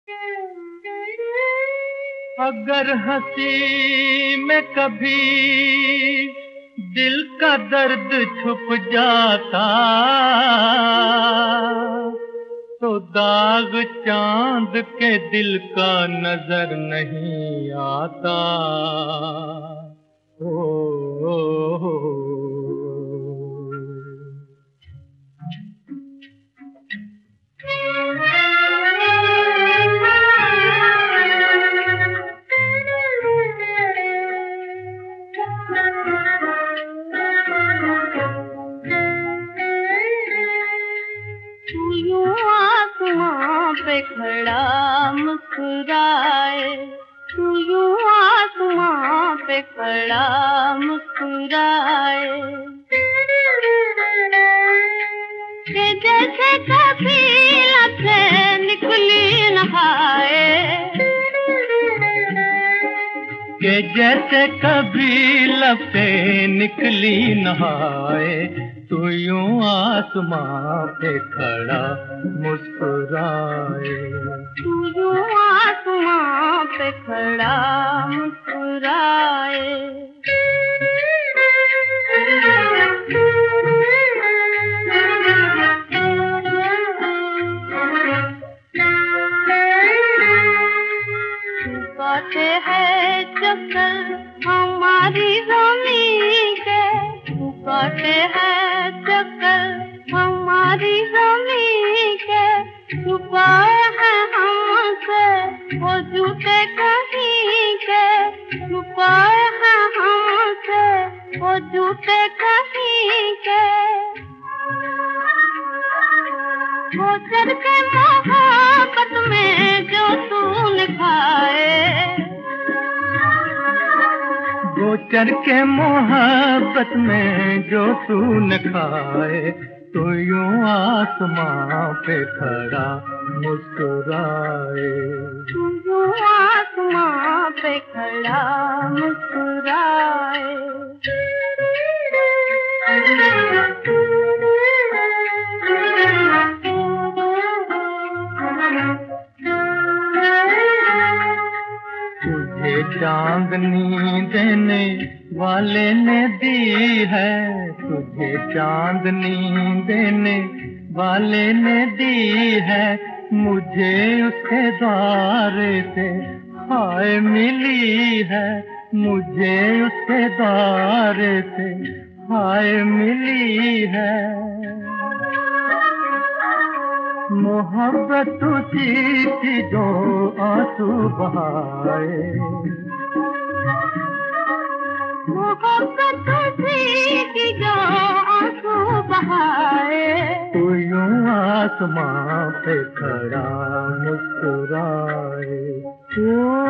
अगर हंसी में कभी दिल का दर्द छुप जाता तो दाग चांद के दिल का नजर नहीं आता। ओ, ओ, ओ, ओ। आसमां पे खड़ा मुस्कुराए, तू यूं आसमां पे खड़ा मुस्कुराए, कि जैसे कभी लफ्ज़ें निकली न आए, कि जैसे कभी लफ्ज़ें निकली न आए। तू यूं आसमां पे खड़ा मुस्कुराए, तू यूं आसमां पे खड़ा मुस्कुराए। छुपाते हैं चक्कर हमारी ज़मीं के, छुपाते हैं चक्कर हमारी ज़मीं के, छुपाए हैं हमसे वो झूठे कहीं के, छुपाए हैं हमसे वो झूठे कहीं के। गोचर के मोहब्बत में जो तूने खाए, गोचर के मोहब्बत में जो तूने खाए। तू यूं आसमां पे खड़ा मुस्कुराए, तू यूं आसमां पे खड़ा मुस्कुराए। तुझे चांदनी देने वाले ने दी है, तुझे चांदनी देने वाले ने दी है, मुझे उसके द्वार से हाय मिली है, मुझे उसके द्वार से हाय मिली है। मोहब्बत तुझी थी जो आंसू बहाए, मोहब्बत तुझी थी जो आंसू बहाए। तू यूं आसमां पे खड़ा मुस्कुराए।